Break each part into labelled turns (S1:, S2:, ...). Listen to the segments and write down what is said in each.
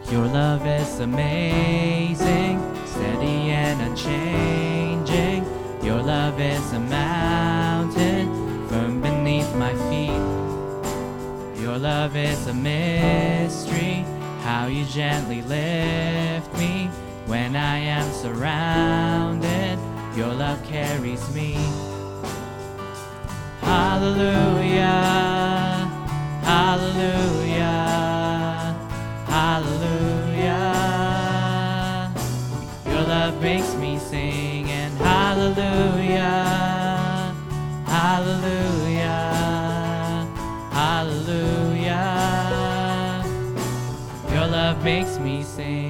S1: Your love is amazing, steady and unchanging. Your love is a mountain firm beneath my feet. Your love is a mystery, how you gently lift me when I am surrounded. Your love carries me. Hallelujah, hallelujah, hallelujah. Your love makes me sing, and hallelujah, hallelujah, hallelujah. Your love makes me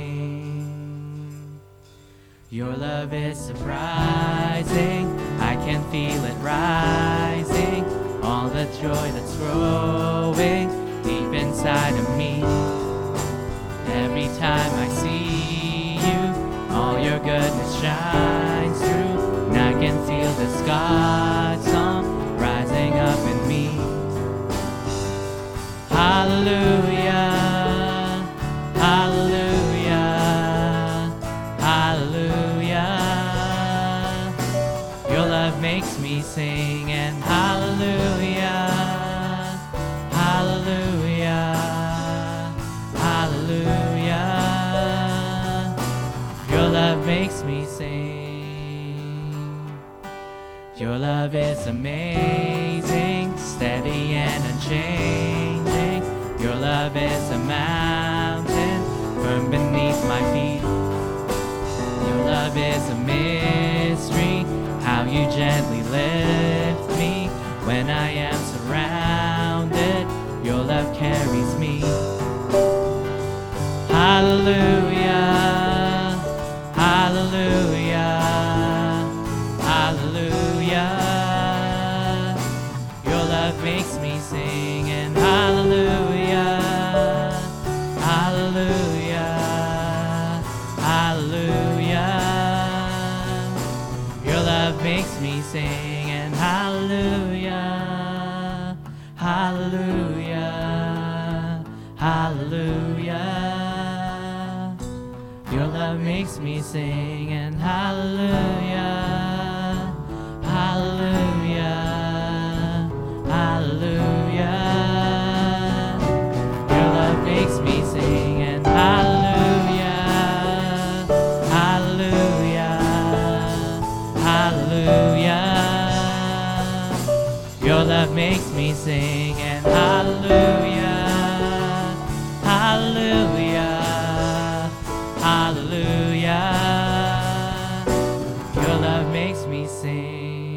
S1: sing. Your love is surprising, I can feel it rising, all the joy that's growing deep inside of me. Every time I see you, all your goodness shines through, and I can feel this God song rising up in me. Hallelujah, hallelujah, hallelujah. Your love makes me sing, and hallelujah, hallelujah, hallelujah. Your love makes me sing. Your love is amazing, steady and unchanging. Your love is a mountain firm beneath my feet. Your love is a mystery, how you gently lift me when I am surrounded. Your love carries me. Hallelujah, hallelujah, hallelujah. Your love makes me sing, and hallelujah, hallelujah, hallelujah. Your love makes me sing, and hallelujah, hallelujah, hallelujah. Your love makes me sing, and hallelujah, hallelujah, hallelujah. Your love makes me sing, and hallelujah, hallelujah, hallelujah. Your love makes me sing, and hallelujah, hallelujah, hallelujah. Your love makes me sing.